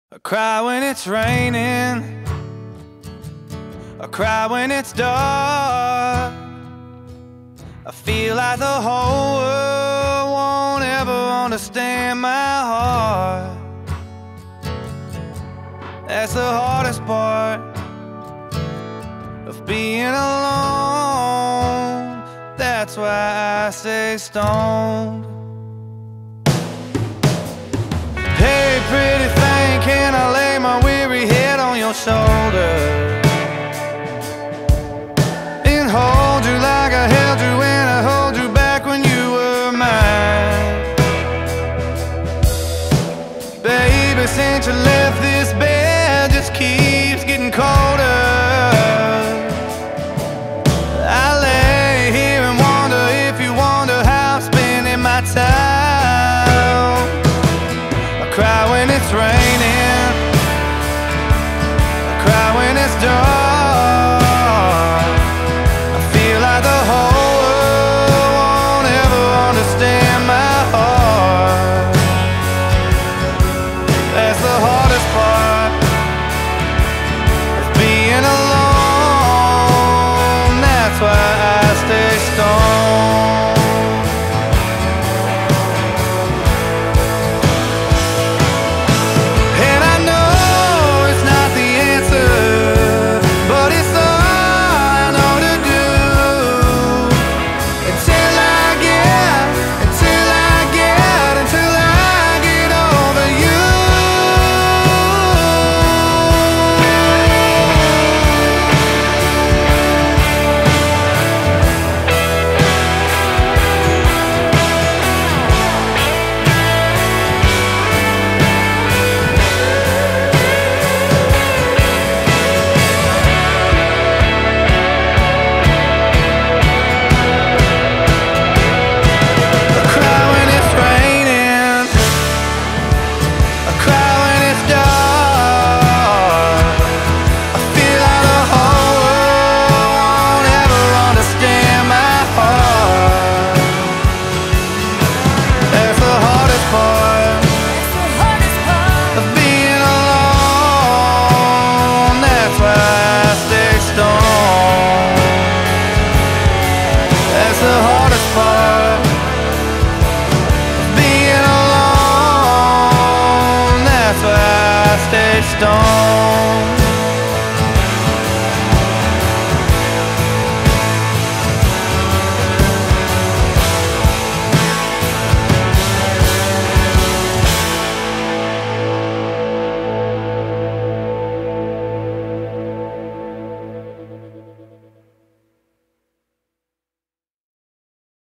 I cry when it's raining, I cry when it's dark. I feel like the whole world won't ever understand my heart. That's the hardest part of being alone. That's why I stay stoned.